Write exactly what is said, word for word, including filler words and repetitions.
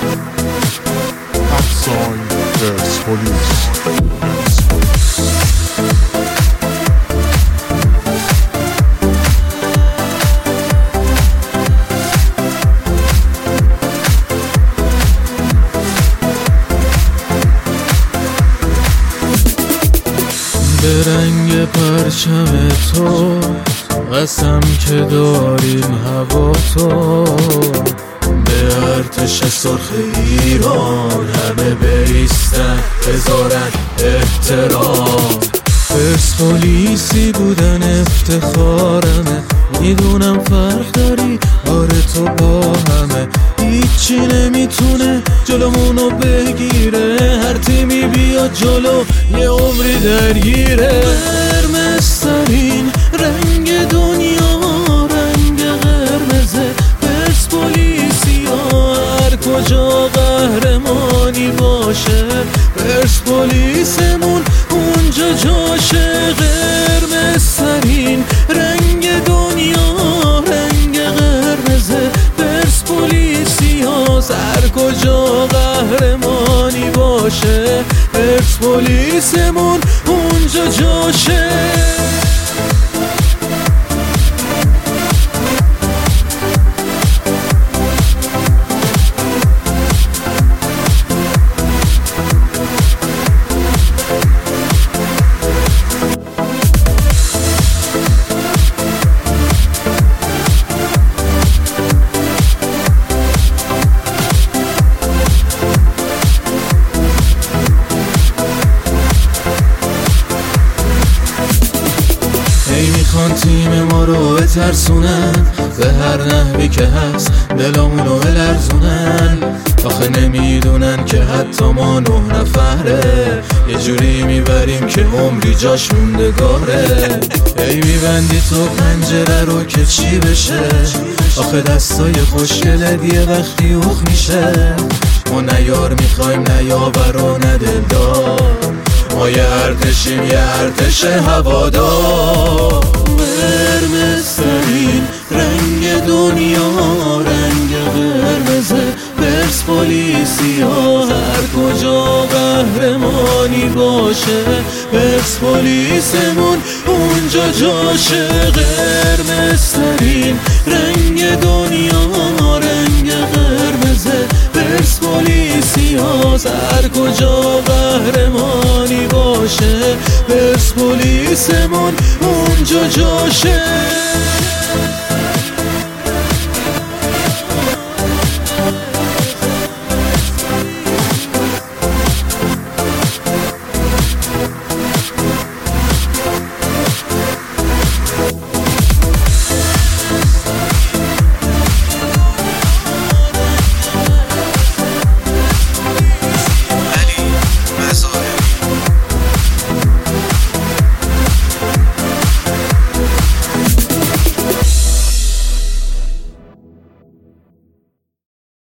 افسان پرسپولیس. به رنگ پرچم تو قسم که داریم هوا تو، به ارتش سرخ ایران همه بیستن بذارن احترام. پرسپولیسی بودن افتخارمه، میدونم فرق داری آره تو با همه، هیچی نمیتونه جلومونو بگیره، هر تیمی بیاد جلو یه عمری درگیره. قرمزترین رنگ دنیا رنگ قرمزه، پرسپولیسی ها هر کجا قهرمانی باشه، پرسپولیسمون اونجا جاشه. قرمزترین رنگ دنیا رنگ قرمزه، پرسپولیسی ها هر کجا قهرمانی باشه، پرسپولیسمون اونجا جاشه. میخوان تیم ما رو بترسونن، به هر نحوی که هست دلامونو بلرزونن. آخه نمیدونن که حتی ما نه نفره، یه جوری میبریم که عمری جاش موندگاره. ای میبندی تو پنجره رو که چی بشه، آخه دستای خوشگلت یه وقتی اوخ میشه. ما نه یار میخوایم نه یاور و نه دلدار، ما یه ارتشیم یه ارتش هوادار. قرمزترین رنگ دنیا رنگ قرمزه، پرسپولیسی ها هر کجا قهرمانی باشه، پرسپولیسمون اونجا جاشه. قرمزترین رنگ دنیا رنگ قرمزه، پرسپولیسی ها هر کجا قهرمانی باشه، پرسپولیسمون اونجا جاشه.